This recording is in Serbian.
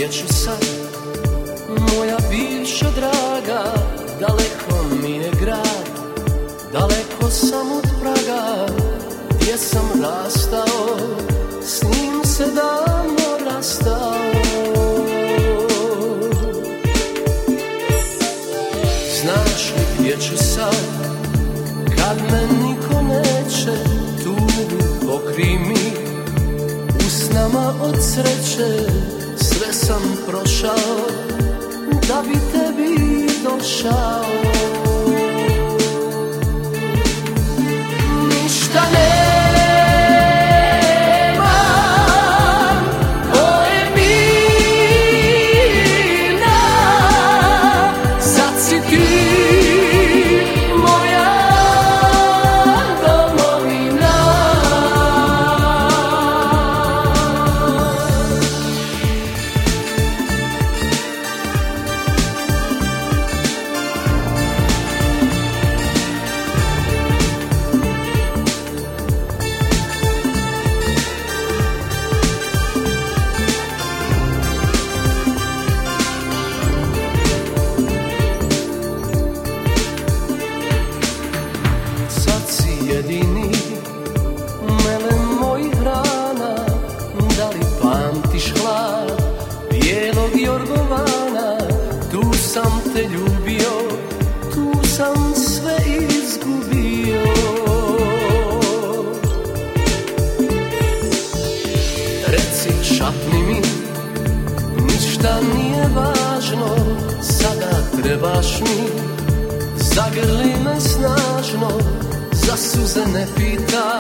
gdje ću sad, moja bivša draga, daleko mi je grad, daleko sam od praga, gdje sam rastao, s njim se davno rastao. Znaš li gdje ću sad, kad me niko neće, tugu pokrij mi, usnama od sreće, sve sam prošao, da bi tebi došao. Ništa nemam, Boemina, sad si ti moja domovina. Jedini melem mojih rana, da li pamtiš hlad bijelog jorgovana? Tu sam te ljubio, tu sam sve izgubio. Reci, šapni mi, ništa nije važno, sada trebaš mi, zagrli me snažno, za suze ne pita,